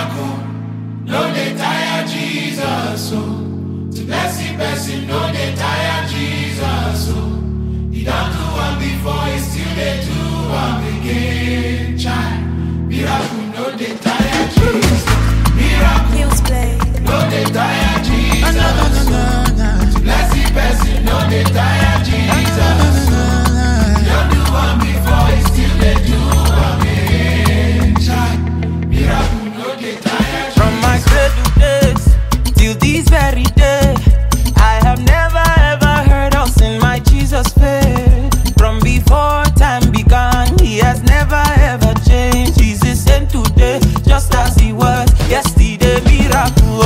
Miracle, no dey tire Jesus, so to bless the person, no dey tire Jesus, so he don't do one before, he still dey do one again, child. Miracle, no dey tire Jesus. Miracle, no dey tire Jesus, to bless the person, no dey tire Jesus, so he don't do one before, he still dey do one again, child. Miracle, no dey tire Jesus. From my cradle days till this very day, I have never ever heard or seen my Jesus fail. From before time began, he has never ever changed. He's the same today, just as he was yesterday. Miracle,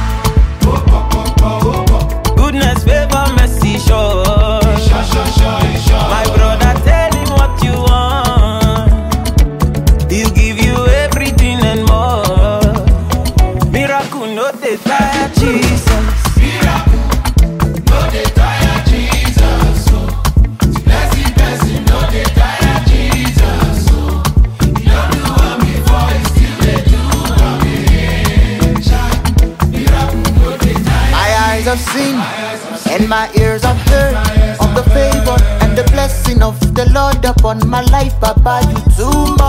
goodness, favor, mercy, sure. My brother, tell him what you want. He'll give you everything and more. Miracle, no dey tire Jesus. Miracle, no dey tire Jesus, so to bless the person, no dey tire Jesus, so he don't do one before, he still dey do one again, child. Miracle, no dey tire. My eyes have seen and my ears have heard of the favor and the blessing of the Lord upon my life. Papa, you too much.